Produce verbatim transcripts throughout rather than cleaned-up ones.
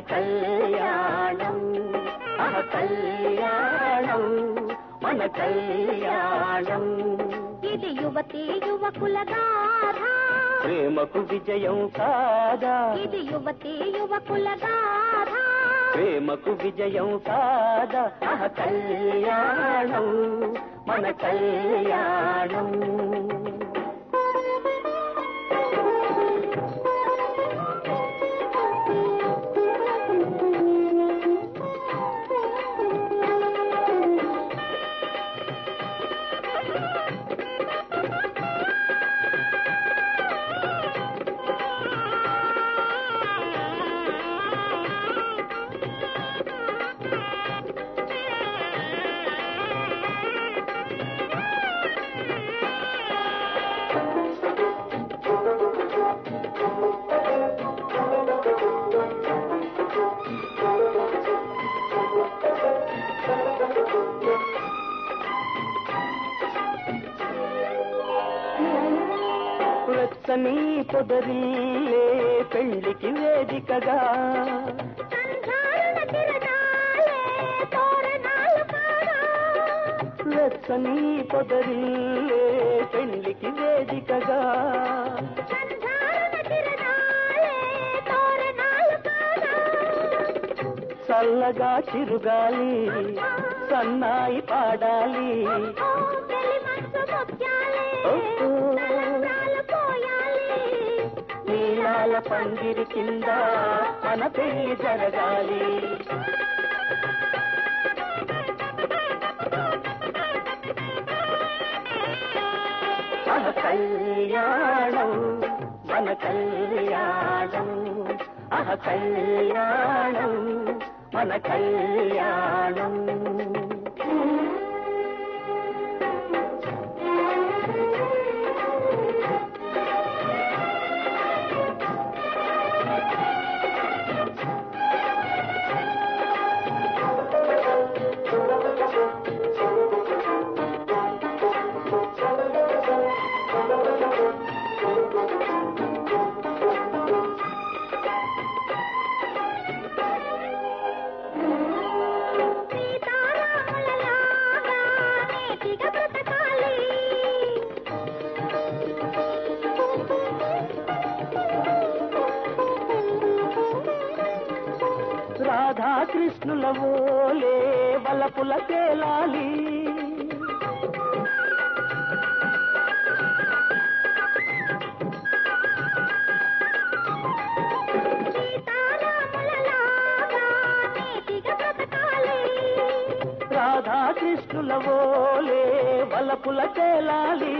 కళ్యాణం ఆహ కళ్యాణం మన కళ్యాణం. ఇది యువతి యువకుల గాథ, ప్రేమకు విజయం కాదా. ఇది యువతి యువకుల గాథ, ప్రేమకు విజయం కాదా. ఆహ కళ్యాణం మన కళ్యాణం. వెచ్చని పొదరిల్లే పెళ్లికి వేదికగా, వెచ్చని పొదరిల్లే పెళ్లికి వేదికగా, చల్లగా చిరుగాలి సన్నాయి పాడాలి. నీలాల పందిరి కింద మన పెళ్లి జరగాలి. మన కళ్యాణం మన కళ్యాణం ఆహ కళ్యాణం మన కళ్యాణం. రాధాకృష్ణుల ఓలే వలపుల తేలాలి. రాధాకృష్ణుల ఓలే వలపుల తేలాలి.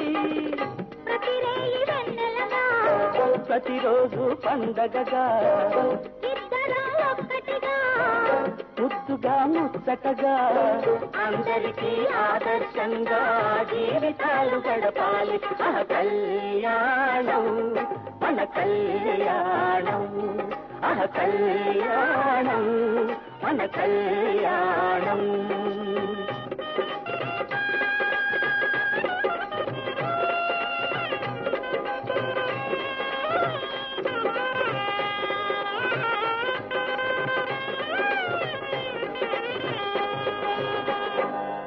ప్రతిరోజు పండగగా ముద్దుగా ముచ్చటగా అందరికీ ఆదర్శంగా జీవితాలు గడపాలి. ఆహ కళ్యాణం మన కళ్యాణం ఆహ కళ్యాణం మన కళ్యాణం.